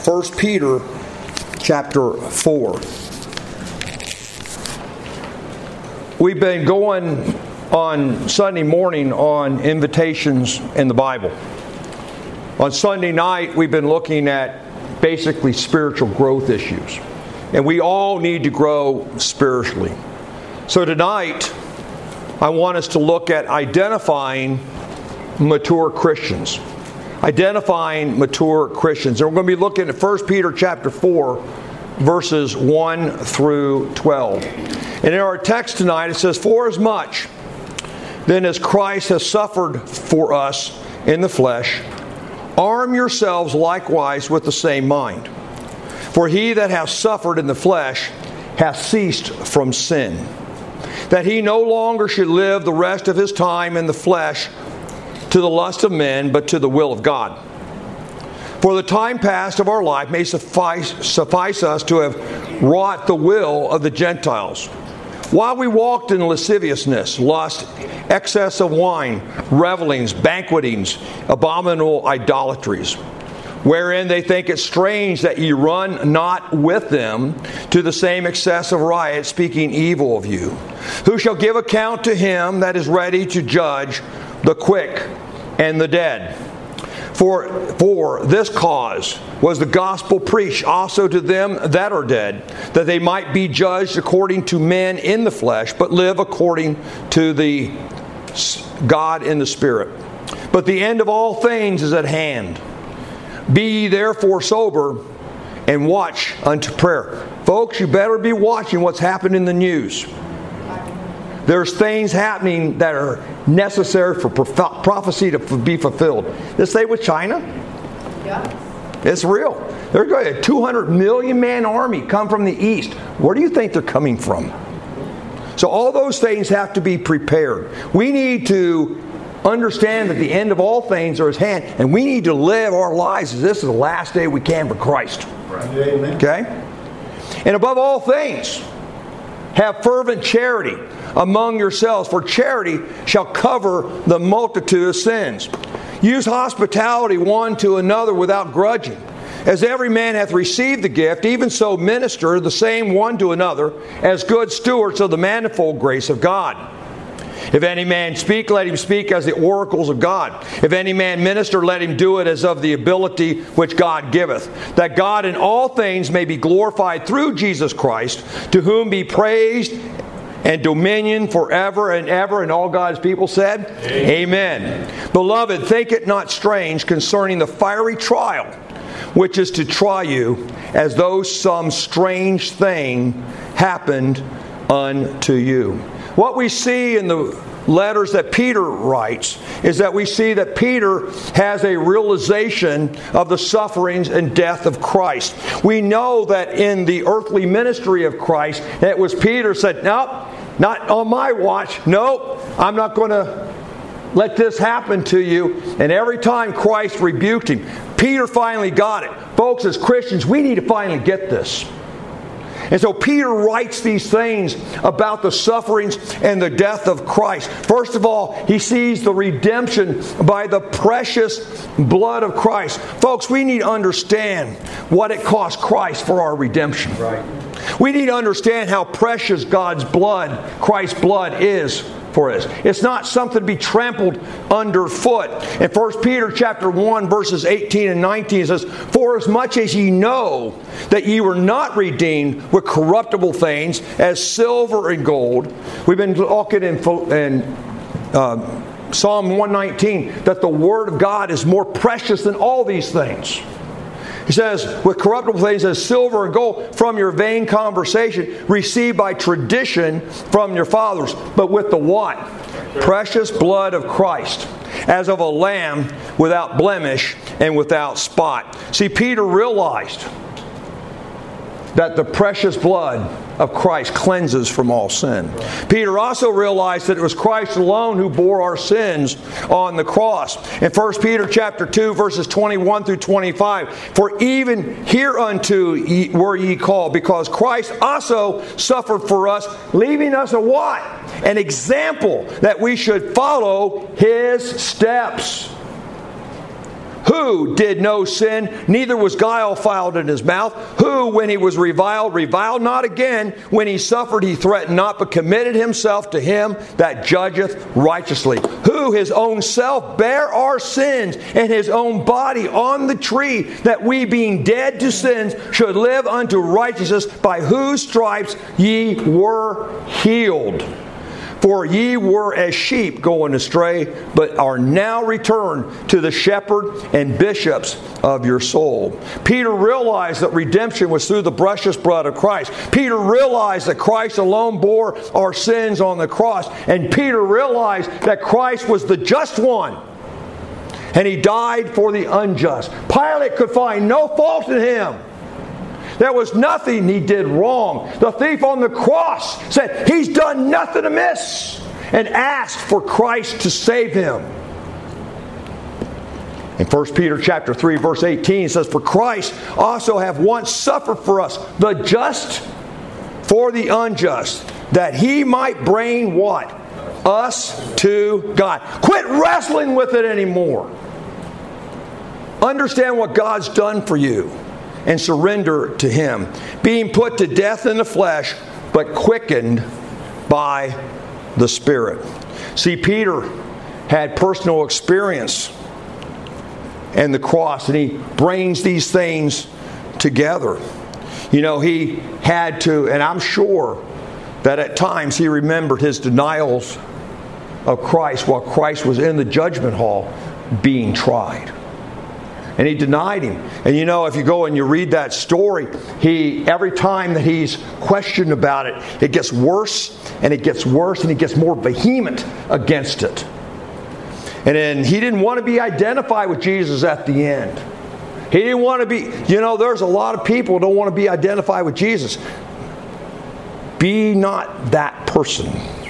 1 Peter chapter 4. We've been going on Sunday morning on invitations in the Bible. On Sunday night, we've been looking at basically spiritual growth issues. And we all need to grow spiritually. So tonight, I want us to look at identifying mature Christians. Identifying mature Christians. And we're going to be looking at 1 Peter chapter 4, verses 1 through 12. And in our text tonight, it says, "For as much then as Christ has suffered for us in the flesh, arm yourselves likewise with the same mind. For he that hath suffered in the flesh hath ceased from sin, that he no longer should live the rest of his time in the flesh to the lust of men, but to the will of God. For the time past of our life may suffice us to have wrought the will of the Gentiles, while we walked in lasciviousness, lust, excess of wine, revelings, banquetings, abominable idolatries, wherein they think it strange that ye run not with them to the same excess of riot, speaking evil of you. Who shall give account to him that is ready to judge the quick and the dead? For this cause was the gospel preached also to them that are dead, that they might be judged according to men in the flesh, but live according to the God in the Spirit. But the end of all things is at hand. Be ye therefore sober, and watch unto prayer." Folks, you better be watching what's happening in the news. There's things happening that are necessary for prophecy to be fulfilled. This thing with China? Yeah. It's real. They're going to a 200 million man army come from the east. Where do you think they're coming from? So all those things have to be prepared. We need to understand that the end of all things are at hand, and we need to live our lives as this is the last day we can for Christ. Right. Okay? And above all things, have fervent charity among yourselves, for charity shall cover the multitude of sins. Use hospitality one to another without grudging. As every man hath received the gift, even so minister the same one to another, as good stewards of the manifold grace of God. If any man speak, let him speak as the oracles of God. If any man minister, let him do it as of the ability which God giveth, that God in all things may be glorified through Jesus Christ, to whom be praised and dominion forever and ever. And all God's people said, Amen. Beloved, think it not strange concerning the fiery trial, which is to try you, as though some strange thing happened unto you. What we see in the letters that Peter writes is that we see that Peter has a realization of the sufferings and death of Christ. We know that in the earthly ministry of Christ, it was Peter said, "Nope, not on my watch. Nope, I'm not going to let this happen to you." And every time Christ rebuked him, Peter finally got it. Folks, as Christians, we need to finally get this. And so Peter writes these things about the sufferings and the death of Christ. First of all, he sees the redemption by the precious blood of Christ. Folks, we need to understand what it cost Christ for our redemption. Right. We need to understand how precious God's blood, Christ's blood, is for us. It's not something to be trampled underfoot. In 1 Peter chapter 1, verses 18 and 19, it says, "For as much as ye know that ye were not redeemed with corruptible things, as silver and gold." We've been talking in Psalm 119 that the Word of God is more precious than all these things. He says, with corruptible things as silver and gold from your vain conversation received by tradition from your fathers, but with the what? Precious blood of Christ, as of a lamb without blemish and without spot. See, Peter realized that the precious blood of Christ cleanses from all sin. Peter also realized that it was Christ alone who bore our sins on the cross. In 1 Peter chapter 2, verses 21 through 25, "For even hereunto were ye called, because Christ also suffered for us, leaving us a what? An example that we should follow His steps. who did no sin, neither was guile found in his mouth, who, when he was reviled not again, when he suffered, he threatened not, but committed himself to him that judgeth righteously, who his own self bare our sins in his own body on the tree, that we, being dead to sins, should live unto righteousness, by whose stripes ye were healed. For ye were as sheep going astray, but are now returned to the shepherd and bishops of your soul. Peter realized that redemption was through the precious blood of Christ. Peter realized that Christ alone bore our sins on the cross. And Peter realized that Christ was the just one. And he died for the unjust. Pilate could find no fault in him. There was nothing he did wrong. The thief on the cross said, he's done nothing amiss, and asked for Christ to save him. In 1 Peter chapter 3, verse 18, it says, for Christ also hath once suffered for us, the just for the unjust, that he might bring what? Us to God. Quit wrestling with it anymore. Understand what God's done for you, and surrender to Him. Being put to death in the flesh, but quickened by the Spirit. See, Peter had personal experience and the cross, and he brings these things together. You know, he had to, and I'm sure that at times he remembered his denials of Christ while Christ was in the judgment hall being tried. And he denied him. And you know, if you go and you read that story, every time that he's questioned about it, it gets worse and it gets worse and he gets more vehement against it. And then he didn't want to be identified with Jesus at the end. He didn't want to be, you know, there's a lot of people who don't want to be identified with Jesus. Be not that person.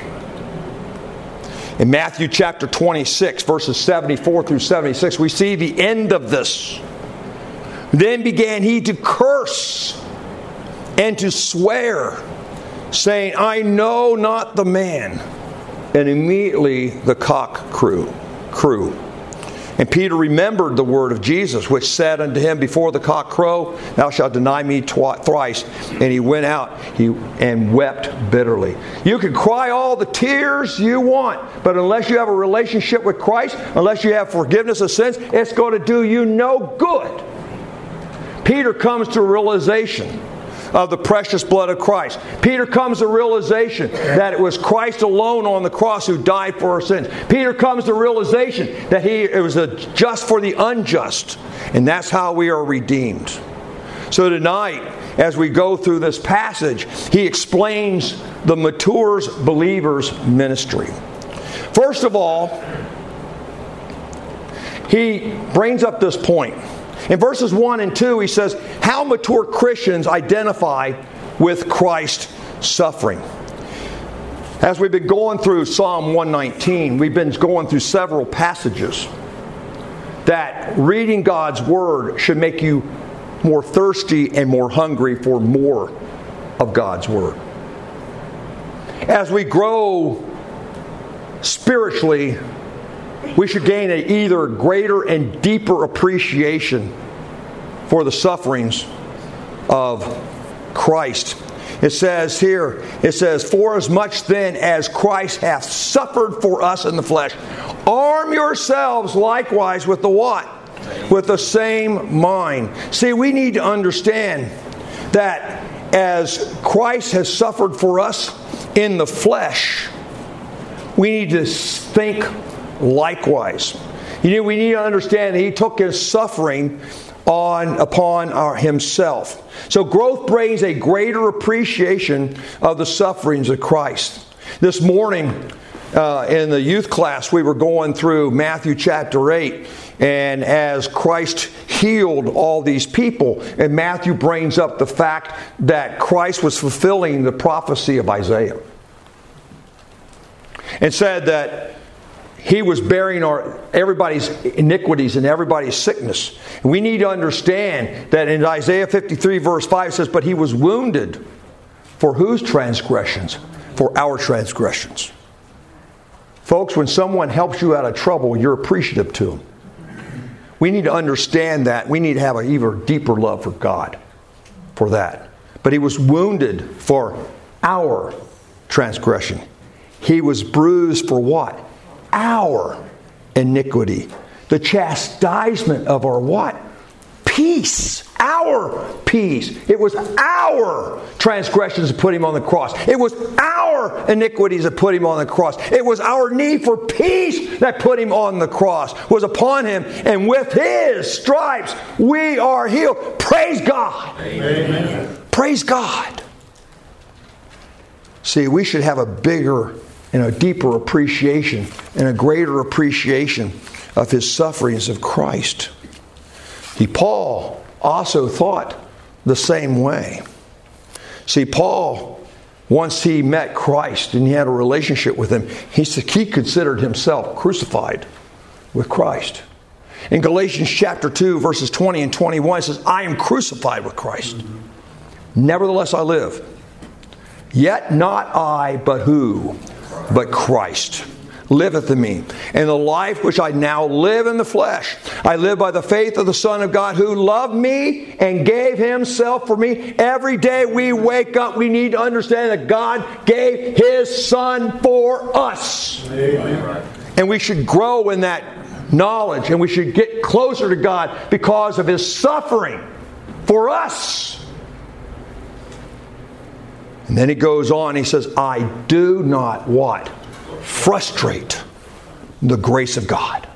In Matthew chapter 26, verses 74 through 76, we see the end of this. Then began he to curse and to swear, saying, I know not the man. And immediately the cock crew. And Peter remembered the word of Jesus, which said unto him, before the cock crow, thou shalt deny me thrice. And he went out and wept bitterly. You can cry all the tears you want, but unless you have a relationship with Christ, unless you have forgiveness of sins, it's going to do you no good. Peter comes to a realization of the precious blood of Christ. Peter comes to realization that it was Christ alone on the cross who died for our sins. Peter comes to realization that it was just for the unjust. And that's how we are redeemed. So tonight, as we go through this passage, he explains the mature believer's ministry. First of all, he brings up this point. In verses 1 and 2, he says, how mature Christians identify with Christ's suffering. As we've been going through Psalm 119, we've been going through several passages that reading God's Word should make you more thirsty and more hungry for more of God's Word. As we grow spiritually, we should gain an either greater and deeper appreciation for the sufferings of Christ. It says here, for as much then as Christ hath suffered for us in the flesh, arm yourselves likewise with the what? With the same mind. See, we need to understand that as Christ has suffered for us in the flesh, we need to think likewise. We need to understand that He took His suffering upon Himself. So growth brings a greater appreciation of the sufferings of Christ. This morning in the youth class, we were going through Matthew chapter 8, and as Christ healed all these people, and Matthew brings up the fact that Christ was fulfilling the prophecy of Isaiah, and said that He was bearing everybody's iniquities and everybody's sickness. And we need to understand that in Isaiah 53 verse 5 it says, but He was wounded for whose transgressions? For our transgressions. Folks, when someone helps you out of trouble, you're appreciative to them. We need to understand that. We need to have an even deeper love for God for that. But he was wounded for our transgression. He was bruised for what? Our iniquity. The chastisement of our what? Peace. Our peace. It was our transgressions that put him on the cross. It was our iniquities that put him on the cross. It was our need for peace that put him on the cross. Was upon him, and with his stripes we are healed. Praise God. Amen. Praise God. See, we should have a bigger and a deeper appreciation and a greater appreciation of his sufferings of Christ. Paul also thought the same way. See, Paul, once he met Christ and he had a relationship with him, he considered himself crucified with Christ. In Galatians chapter 2, verses 20 and 21, it says, I am crucified with Christ. Nevertheless I live. Yet not I, but who? But Christ liveth in me. And the life which I now live in the flesh, I live by the faith of the Son of God who loved me and gave himself for me. Every day we wake up, we need to understand that God gave his Son for us. Amen. And we should grow in that knowledge, and we should get closer to God because of his suffering for us. And then he goes on, he says, I do not what? Frustrate the grace of God.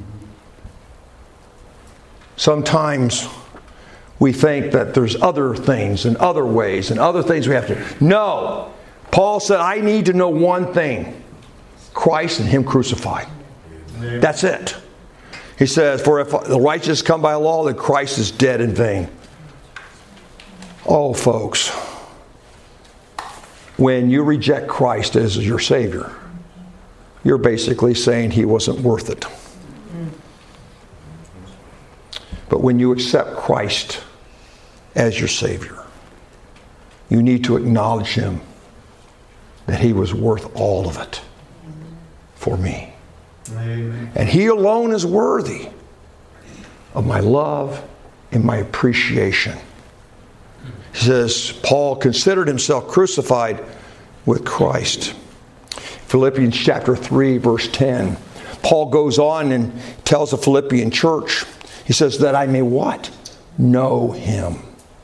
Sometimes we think that there's other things and other ways and other things we have to. No. Paul said, I need to know one thing. Christ and him crucified. That's it. He says, for if the righteous come by law, then Christ is dead in vain. Oh, folks. When you reject Christ as your Savior, you're basically saying he wasn't worth it. But when you accept Christ as your Savior, you need to acknowledge him that he was worth all of it for me. Amen. And he alone is worthy of my love and my appreciation. He says, Paul considered himself crucified with Christ. Philippians chapter 3, verse 10. Paul goes on and tells the Philippian church, he says, that I may what? Know him.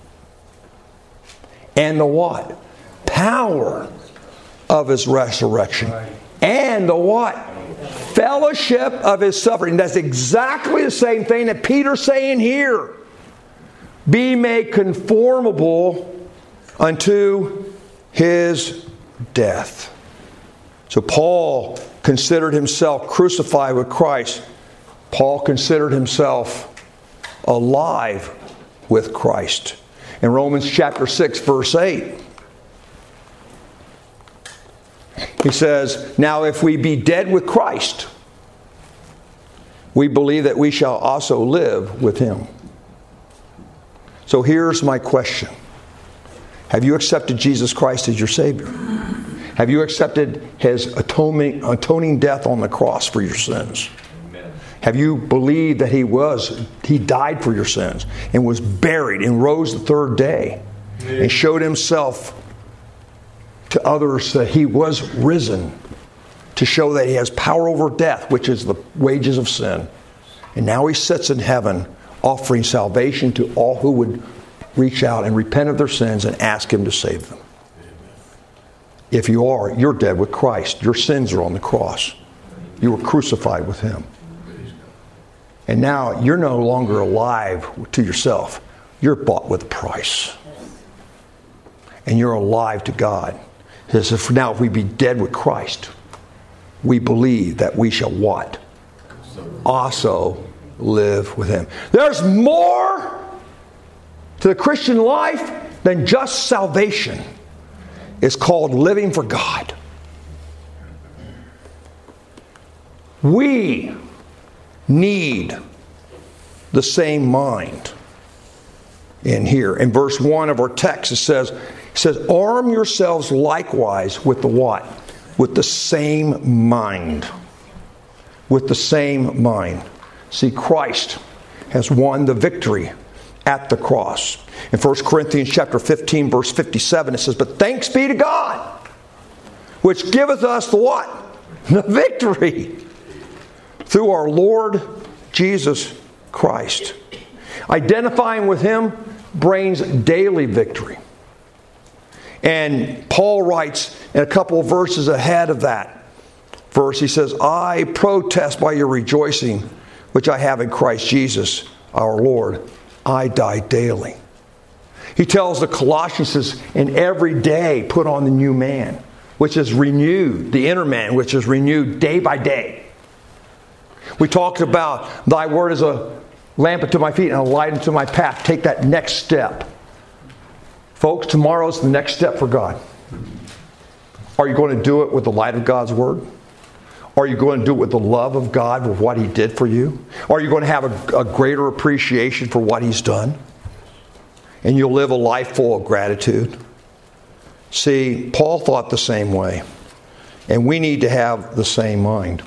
And the what? Power of his resurrection. And the what? Fellowship of his suffering. That's exactly the same thing that Peter's saying here. Be made conformable unto his death. So Paul considered himself crucified with Christ. Paul considered himself alive with Christ. In Romans chapter 6, verse 8, he says, now if we be dead with Christ, we believe that we shall also live with him. So here's my question. Have you accepted Jesus Christ as your Savior? Have you accepted his atoning death on the cross for your sins? Amen. Have you believed that he died for your sins and was buried and rose the third day? Amen. And showed himself to others that he was risen to show that he has power over death, which is the wages of sin. And now he sits in heaven offering salvation to all who would reach out and repent of their sins and ask him to save them. Amen. If you are, you're dead with Christ. Your sins are on the cross. You were crucified with him. And now you're no longer alive to yourself. You're bought with a price. And you're alive to God. He says, now if we be dead with Christ, we believe that we shall what? Also live with him. There's more to the Christian life than just salvation. It's called living for God. We need the same mind. In here, in verse 1 of our text, it says, arm yourselves likewise with the what? With the same mind. With the same mind. See, Christ has won the victory at the cross. In 1 Corinthians chapter 15, verse 57, it says, "But thanks be to God, which giveth us the what? The victory through our Lord Jesus Christ." Identifying with Him brings daily victory. And Paul writes in a couple of verses ahead of that verse, he says, "I protest by your rejoicing, which I have in Christ Jesus our Lord. I die daily." He tells the Colossians, he says, "And every day put on the new man, which is renewed," the inner man, which is renewed day by day. We talked about, "Thy word is a lamp unto my feet and a light unto my path." Take that next step. Folks, tomorrow's the next step for God. Are you going to do it with the light of God's word? Are you going to do it with the love of God, with what He did for you? Are you going to have a greater appreciation for what He's done? And you'll live a life full of gratitude. See, Paul thought the same way. And we need to have the same mind.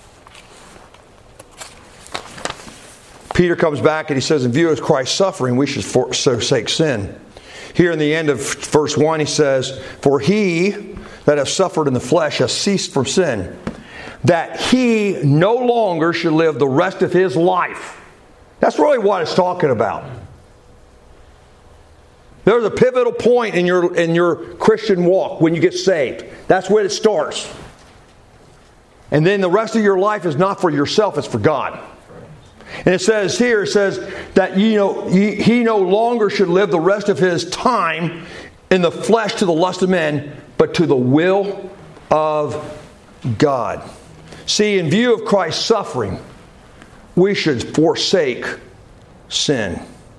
Peter comes back and he says, "In view of Christ's suffering, we should forsake sin." Here in the end of verse 1, he says, "For he that hath suffered in the flesh has ceased from sin, that he no longer should live the rest of his life." That's really what it's talking about. There's a pivotal point in your Christian walk when you get saved. That's where it starts. And then the rest of your life is not for yourself, it's for God. And it says here, that he no longer should live the rest of his time in the flesh to the lust of men, but to the will of God. See, in view of Christ's suffering, we should forsake sin.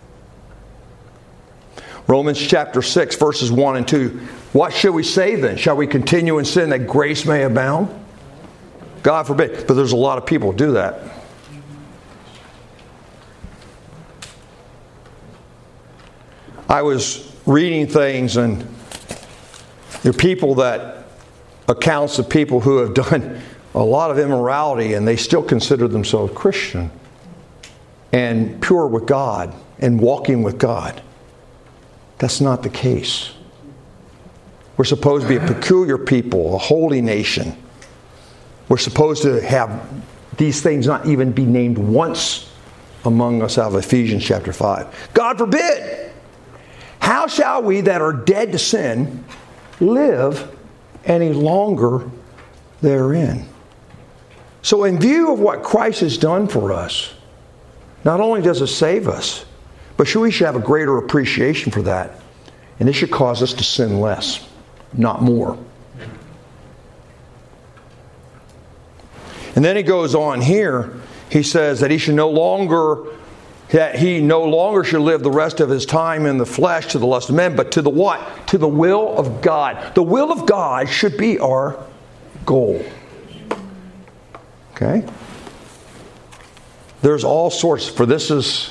Romans chapter 6, verses 1 and 2. What should we say then? Shall we continue in sin that grace may abound? God forbid. But there's a lot of people who do that. I was reading things, and there are people that, accounts of people who have done a lot of immorality, and they still consider themselves Christian and pure with God and walking with God. That's not the case. We're supposed to be a peculiar people, a holy nation. We're supposed to have these things not even be named once among us out of Ephesians chapter 5. God forbid! How shall we that are dead to sin live any longer therein? So in view of what Christ has done for us, not only does it save us, but we should have a greater appreciation for that. And this should cause us to sin less, not more. And then he goes on here. He says that he no longer should live the rest of his time in the flesh to the lust of men, but to the what? To the will of God. The will of God should be our goal. Okay? There's all sorts, for this is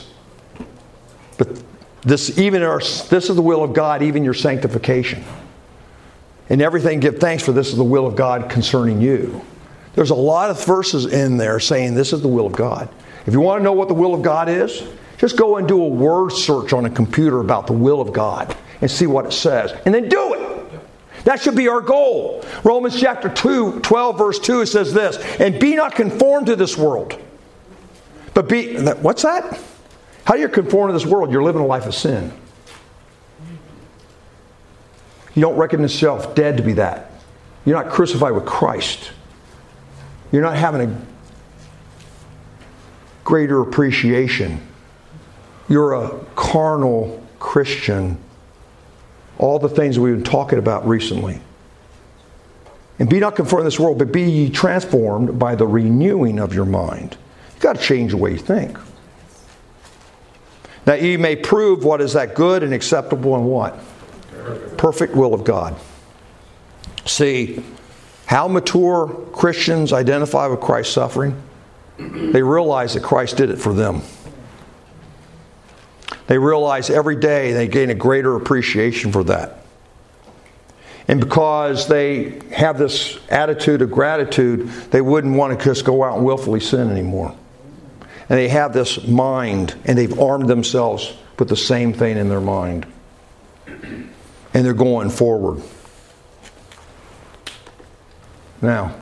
the will of God, even your sanctification. And everything give thanks, for this is the will of God concerning you. There's a lot of verses in there saying this is the will of God. If you want to know what the will of God is, just go and do a word search on a computer about the will of God and see what it says. And then do it. That should be our goal. Romans chapter 12 verse 2, it says this, "And be not conformed to this world, but be..." What's that? How do you conform to this world? You're living a life of sin. You don't reckon yourself dead to be that. You're not crucified with Christ. You're not having a greater appreciation. You're a carnal Christian. All the things we've been talking about recently. And be not conformed to this world, but be ye transformed by the renewing of your mind. You've got to change the way you think. That ye may prove what is that good and acceptable and what? Perfect will of God. See, how mature Christians identify with Christ's suffering? They realize that Christ did it for them. They realize every day they gain a greater appreciation for that. And because they have this attitude of gratitude, they wouldn't want to just go out and willfully sin anymore. And they have this mind, and they've armed themselves with the same thing in their mind. And they're going forward. Now,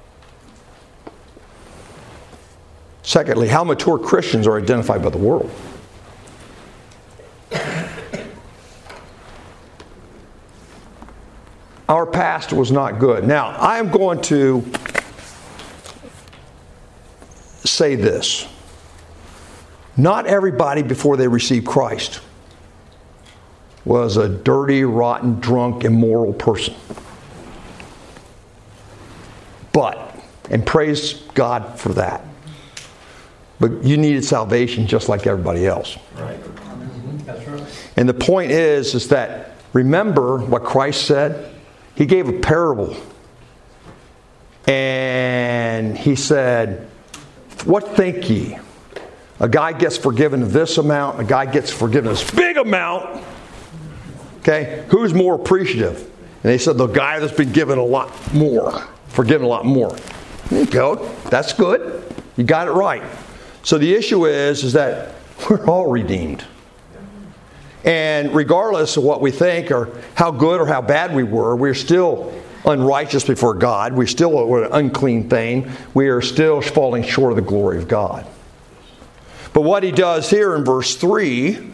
secondly, how mature Christians are identified by the world. Our past was not good. Now, I am going to say this. Not everybody before they received Christ was a dirty, rotten, drunk, immoral person. And praise God for that. But you needed salvation just like everybody else. Right. That's right. And the point is that remember what Christ said? He gave a parable. And he said, what think ye? A guy gets forgiven this amount, a guy gets forgiven this big amount. Okay? Who's more appreciative? And they said, the guy that's been given a lot more. Forgiven a lot more. There you go. That's good. You got it right. So the issue is that we're all redeemed. And regardless of what we think or how good or how bad we were, we're still unrighteous before God. We're still an unclean thing. We are still falling short of the glory of God. But what he does here in verse 3,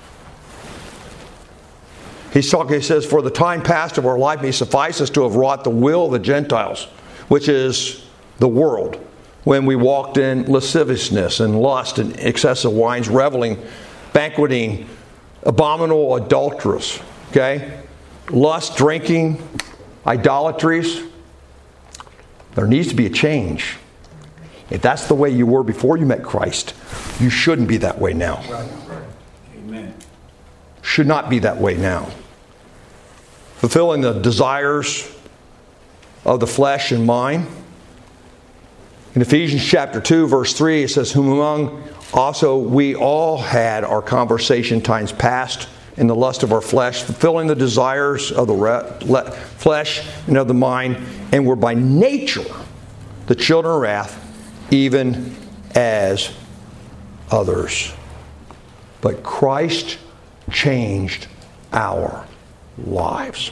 he says, for the time past of our life may suffice us to have wrought the will of the Gentiles, which is the world, when we walked in lasciviousness and lust and excessive wines, reveling, banqueting, abominable adulterous, okay? Lust, drinking, idolatries. There needs to be a change. If that's the way you were before you met Christ, you shouldn't be that way now. Right. Amen. Should not be that way now. Fulfilling the desires of the flesh and mind. In Ephesians chapter 2, verse 3, it says, whom among also we all had our conversation times past in the lust of our flesh, fulfilling the desires of the flesh and of the mind, and were by nature the children of wrath, even as others. But Christ changed our lives.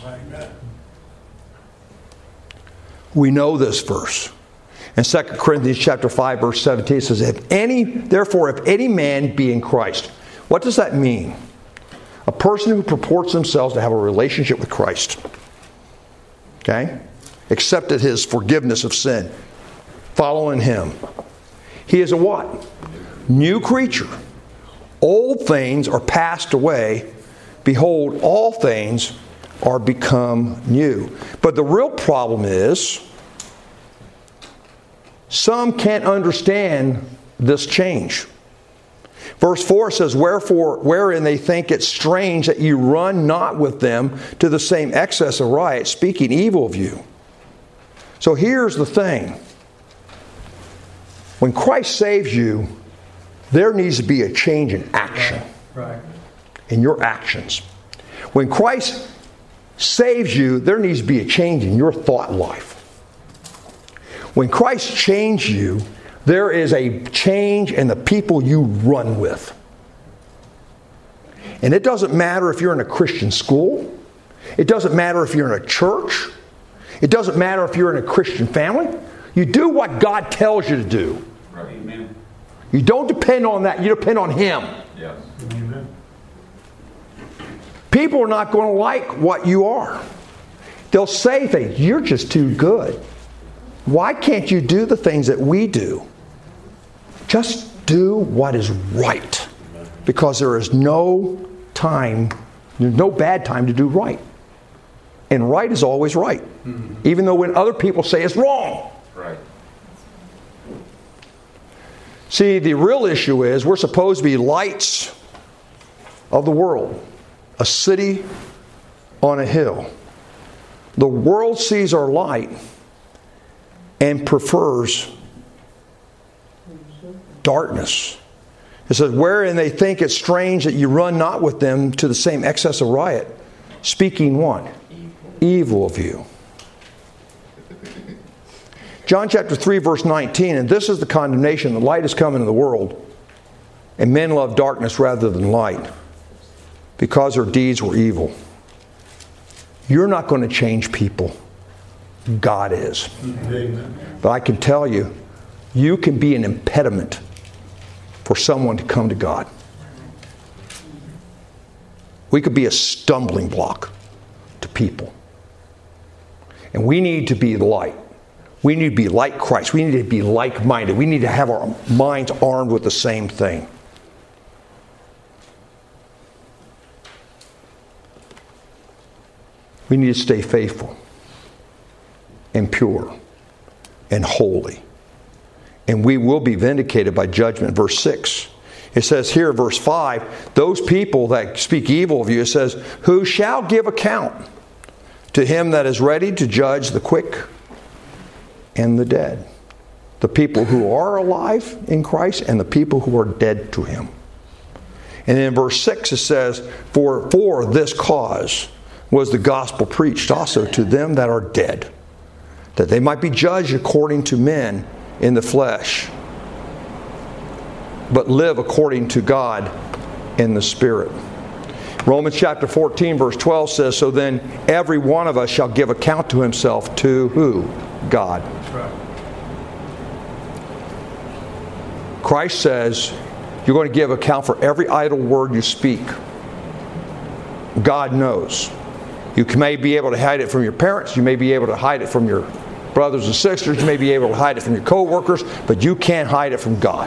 We know this verse. In 2 Corinthians chapter 5, verse 17, it says, Therefore, if any man be in Christ. What does that mean? A person who purports themselves to have a relationship with Christ. Okay? Accepted his forgiveness of sin. Following him. He is a what? New creature. Old things are passed away. Behold, all things are become new. But the real problem is, some can't understand this change. Verse 4 says, Wherefore, wherein they think it strange that you run not with them to the same excess of riot, speaking evil of you. So here's the thing. When Christ saves you, there needs to be a change in action. Right. In your actions. When Christ saves you, there needs to be a change in your thought life. When Christ changed you, there is a change in the people you run with. And it doesn't matter if you're in a Christian school. It doesn't matter if you're in a church. It doesn't matter if you're in a Christian family. You do what God tells you to do. Right. Amen. You don't depend on that. You depend on Him. Yes. Amen. People are not going to like what you are. They'll say things. You're just too good. Why can't you do the things that we do? Just do what is right. Because there is no time, there's no bad time to do right. And right is always right. Mm-hmm. Even though when other people say it's wrong. Right. See, the real issue is we're supposed to be lights of the world. A city on a hill. The world sees our light and prefers darkness. It says, wherein they think it strange that you run not with them to the same excess of riot, speaking what? Evil of you. John chapter 3, verse 19, and this is the condemnation. The light has come into the world, and men love darkness rather than light, because their deeds were evil. You're not going to change people. God is. Amen. But I can tell you, you can be an impediment for someone to come to God. We could be a stumbling block to people. And we need to be the light. We need to be like Christ. We need to be like-minded. We need to have our minds armed with the same thing. We need to stay faithful and pure and holy. And we will be vindicated by judgment. Verse 6. It says here, verse 5, those people that speak evil of you, it says, who shall give account to him that is ready to judge the quick and the dead. The people who are alive in Christ and the people who are dead to him. And then in verse 6 it says, for this cause was the gospel preached also to them that are dead, that they might be judged according to men in the flesh, but live according to God in the Spirit. Romans chapter 14 verse 12 says, so then every one of us shall give account to himself to who? God. That's right. Christ says you're going to give account for every idle word you speak. God knows. You may be able to hide it from your parents. You may be able to hide it from your brothers and sisters. You may be able to hide it from your co-workers, but you can't hide it from God.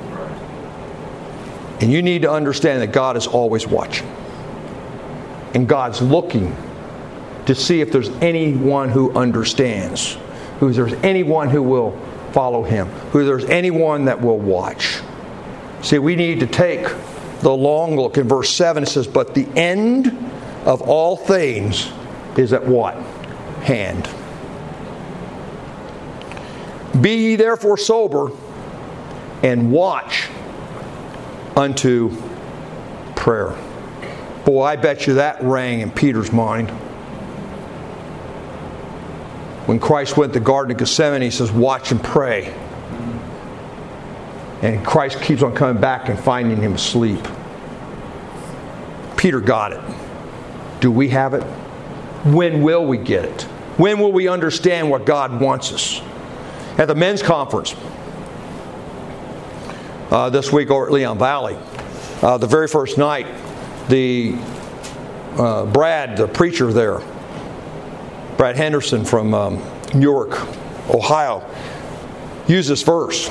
And you need to understand that God is always watching. And God's looking to see if there's anyone who understands, who there's anyone who will follow him, who there's anyone that will watch. See, we need to take the long look. In verse 7 it says, but the end of all things is at what? Hand. Be ye therefore sober, and watch unto prayer. Boy, I bet you that rang in Peter's mind. When Christ went to the Garden of Gethsemane, he says, watch and pray. And Christ keeps on coming back and finding him asleep. Peter got it. Do we have it? When will we get it? When will we understand what God wants us? At the men's conference this week over at Leon Valley, the very first night, Brad, the preacher there, Brad Henderson from Newark, Ohio, used this verse.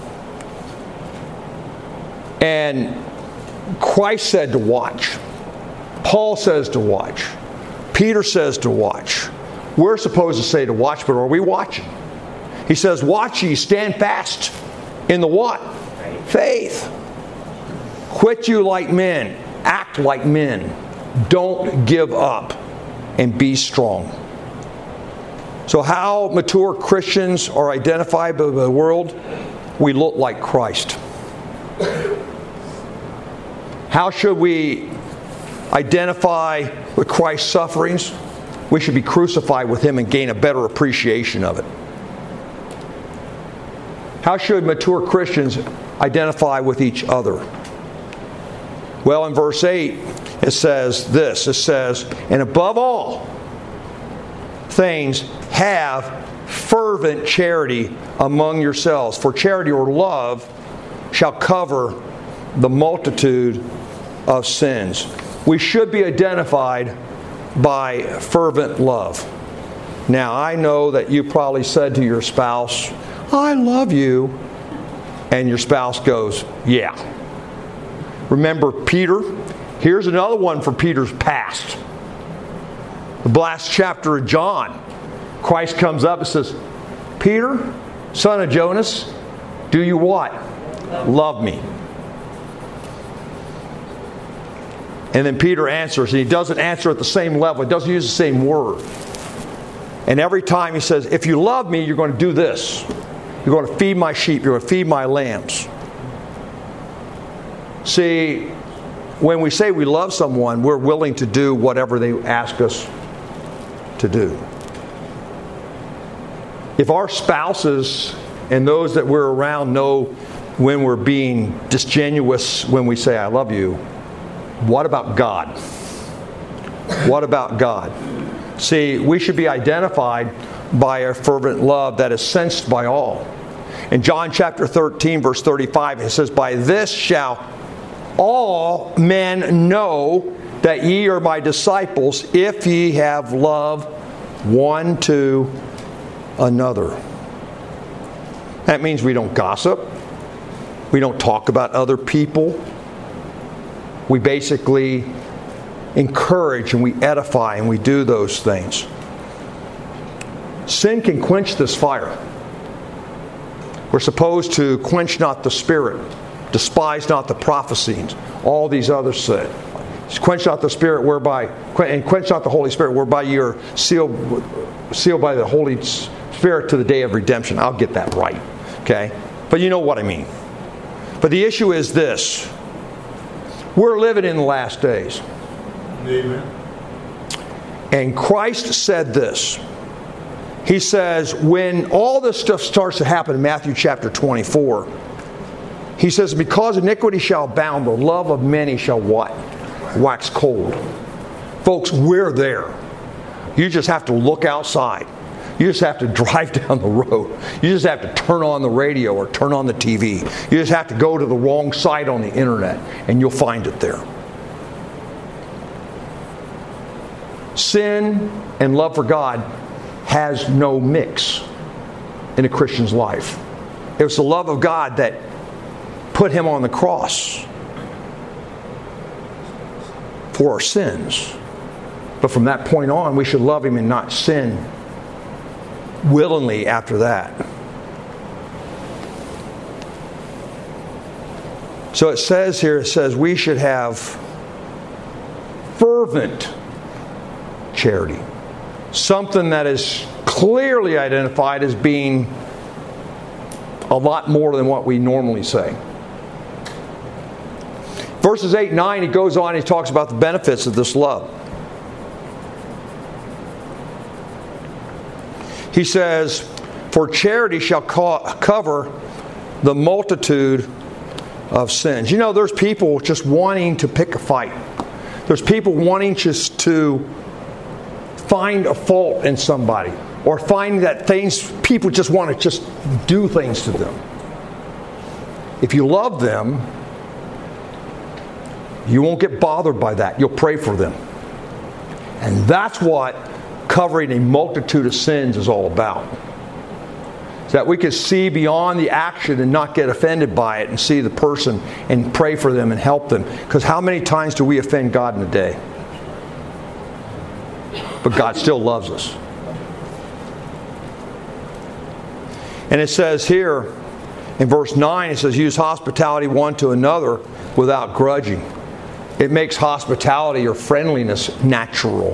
And Christ said to watch. Paul says to watch. Peter says to watch. We're supposed to say to watch, but are we watching? He says, watch ye, stand fast in the what? Faith. Quit you like men. Act like men. Don't give up. And be strong. So how mature Christians are identified by the world? We look like Christ. How should we identify with Christ's sufferings? We should be crucified with him and gain a better appreciation of it. How should mature Christians identify with each other? Well, in verse 8, it says this. It says, and above all things, have fervent charity among yourselves. For charity or love shall cover the multitude of sins. We should be identified by fervent love. Now, I know that you probably said to your spouse, I love you. And your spouse goes, yeah. Remember Peter? Here's another one for Peter's past. The last chapter of John. Christ comes up and says, Peter, son of Jonas, do you what? Love me. And then Peter answers, and he doesn't answer at the same level. He doesn't use the same word. And every time he says, if you love me, you're going to do this. You're going to feed my sheep. You're going to feed my lambs. See, when we say we love someone, we're willing to do whatever they ask us to do. If our spouses and those that we're around know when we're being disingenuous when we say, I love you, what about God? What about God? See, we should be identified by a fervent love that is sensed by all. In John chapter 13, verse 35, it says, by this shall all men know that ye are my disciples, if ye have love one to another. That means we don't gossip. We don't talk about other people. We basically encourage and we edify and we do those things. Sin can quench this fire. We're supposed to quench not the spirit, despise not the prophecies, all these others said. Quench not the spirit whereby, and quench not the Holy Spirit whereby you're sealed by the Holy Spirit to the day of redemption. I'll get that right. Okay? But you know what I mean. But the issue is this. We're living in the last days. Amen. And Christ said this. He says, when all this stuff starts to happen in Matthew chapter 24, He says, because iniquity shall abound, the love of many shall what? Wax cold. Folks, we're there. You just have to look outside. You just have to drive down the road. You just have to turn on the radio or turn on the TV. You just have to go to the wrong site on the internet and you'll find it there. Sin and love for God has no mix in a Christian's life. It was the love of God that put Him on the cross for our sins. But from that point on, we should love Him and not sin willingly after that. So it says here, we should have fervent charity. Something that is clearly identified as being a lot more than what we normally say. Verses 8 and 9, he goes on, he talks about the benefits of this love. He says, for charity shall cover the multitude of sins. You know, there's people just wanting to pick a fight. There's people wanting just to find a fault in somebody, or find that people just want to just do things to them. If you love them, you won't get bothered by that. You'll pray for them. And that's what covering a multitude of sins is all about. So that we can see beyond the action and not get offended by it and see the person and pray for them and help them. Because how many times do we offend God in a day? But God still loves us. And it says here in verse 9, it says, use hospitality one to another without grudging. It makes hospitality or friendliness natural.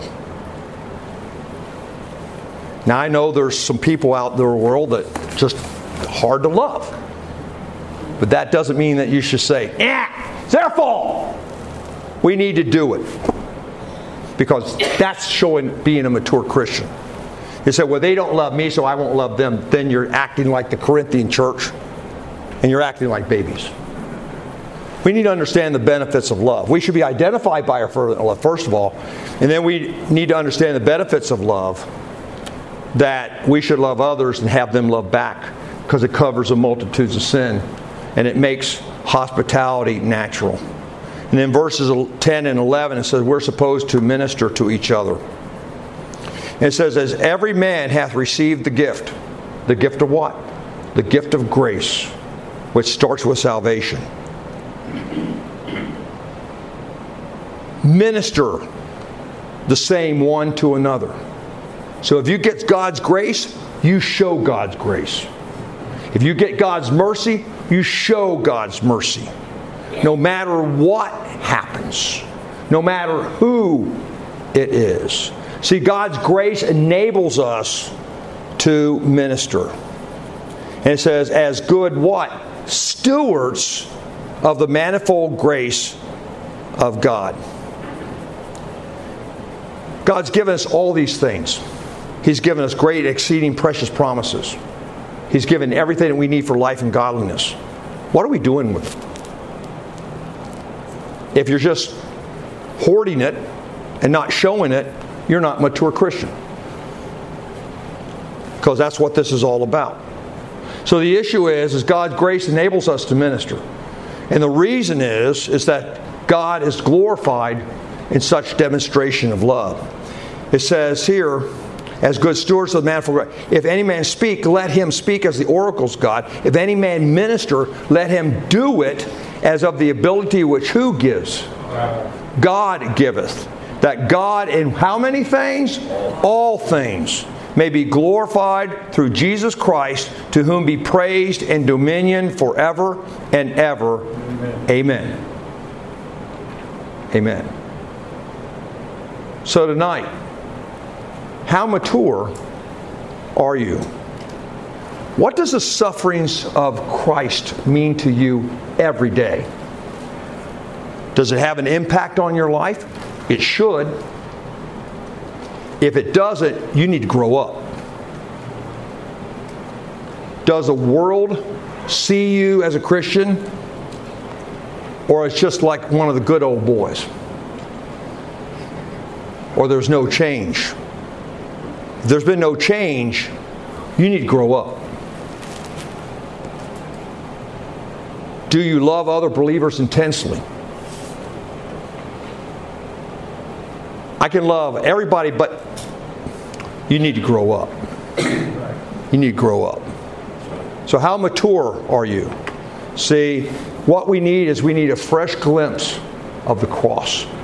Now I know there's some people out in the world that just hard to love. But that doesn't mean that you should say, it's their fault. We need to do it. Because that's showing being a mature Christian. You say, well, they don't love me, so I won't love them. Then you're acting like the Corinthian church. And you're acting like babies. We need to understand the benefits of love. We should be identified by our fervent love, first of all. And then we need to understand the benefits of love. That we should love others and have them love back. Because it covers the multitudes of sin. And it makes hospitality natural. And then verses 10 and 11, it says we're supposed to minister to each other. And it says, as every man hath received the gift. The gift of what? The gift of grace, which starts with salvation. Minister the same one to another. So if you get God's grace, you show God's grace. If you get God's mercy, you show God's mercy. No matter what happens, no matter who it is. See, God's grace enables us to minister. And it says, as good what? Stewards of the manifold grace of God. God's given us all these things. He's given us great, exceeding precious promises. He's given everything that we need for life and godliness. What are we doing with it? If you're just hoarding it and not showing it, you're not a mature Christian. Because that's what this is all about. So the issue is God's grace enables us to minister. And the reason is that God is glorified in such demonstration of love. It says here, as good stewards of the manifold grace, if any man speak, let him speak as the oracles of God. If any man minister, let him do it as of the ability which who gives? God giveth. That God in how many things? All things may be glorified through Jesus Christ, to whom be praised and dominion forever and ever. Amen. Amen. So tonight, how mature are you? What does the sufferings of Christ mean to you every day? Does it have an impact on your life? It should. If it doesn't, you need to grow up. Does the world see you as a Christian? Or it's just like one of the good old boys? Or there's no change? If there's been no change, you need to grow up. Do you love other believers intensely? I can love everybody, but you need to grow up. You need to grow up. So how mature are you? See, what we need is we need a fresh glimpse of the cross.